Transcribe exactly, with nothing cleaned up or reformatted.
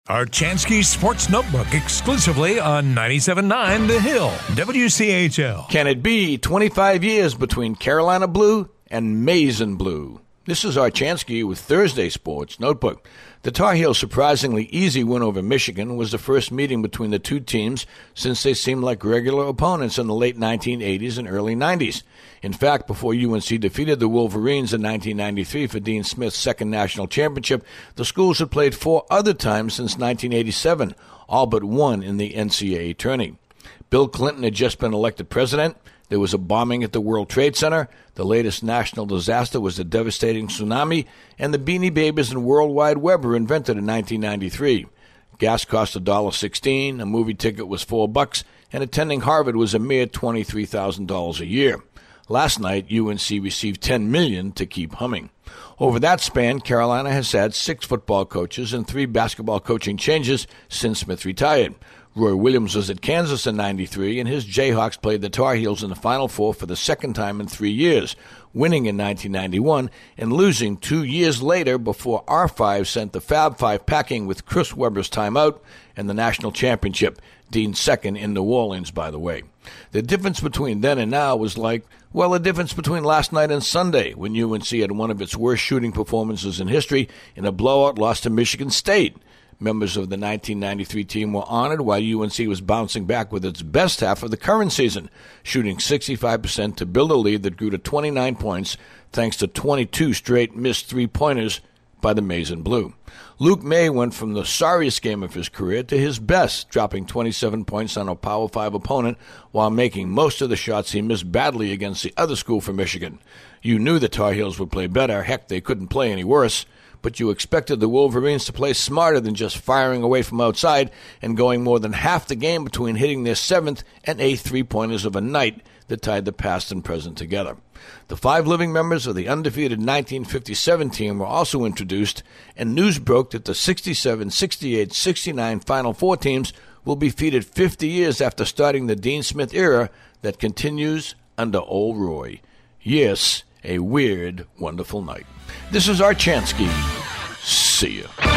Archansky Sports Notebook exclusively on ninety-seven point nine The Hill, W C H L. Can it be twenty-five years between Carolina Blue and Maizen Blue? This is Archansky with Thursday Sports Notebook. The Tar Heels' surprisingly easy win over Michigan was the first meeting between the two teams since they seemed like regular opponents in the late nineteen eighties and early nineties. In fact, before U N C defeated the Wolverines in nineteen ninety-three for Dean Smith's second national championship, the schools had played four other times since nineteen eighty-seven, all but one in the N C double A tourney. Bill Clinton had just been elected president. There was a bombing at the World Trade Center. The latest national disaster was the devastating tsunami, and the Beanie Babies and World Wide Web were invented in nineteen ninety-three. Gas cost one dollar sixteen, a movie ticket was four bucks, and attending Harvard was a mere twenty-three thousand dollars a year. Last night, U N C received ten million dollars to keep humming. Over that span, Carolina has had six football coaches and three basketball coaching changes since Smith retired. Roy Williams was at Kansas in ninety-three, and his Jayhawks played the Tar Heels in the Final Four for the second time in three years, winning in nineteen ninety-one and losing two years later before R five sent the Fab Five packing with Chris Webber's timeout and the national championship, Dean's second in New Orleans, by the way. The difference between then and now was like, well, the difference between last night and Sunday, when U N C had one of its worst shooting performances in history in a blowout loss to Michigan State. Members of the nineteen ninety-three team were honored while U N C was bouncing back with its best half of the current season, shooting sixty-five percent to build a lead that grew to twenty-nine points thanks to twenty-two straight missed three-pointers by the Maizen Blue. Luke May went from the sorriest game of his career to his best, dropping twenty-seven points on a Power five opponent while making most of the shots he missed badly against the other school from Michigan. You knew the Tar Heels would play better. Heck, they couldn't play any worse. But you expected the Wolverines to play smarter than just firing away from outside and going more than half the game between hitting their seventh and eighth three-pointers of a night that tied the past and present together. The five living members of the undefeated nineteen fifty-seven team were also introduced, and news broke that the sixty-seven, sixty-eight, sixty-nine Final Four teams will be feated fifty years after starting the Dean Smith era that continues under Old Roy. Yes, a weird, wonderful night. This is Archansky. See ya.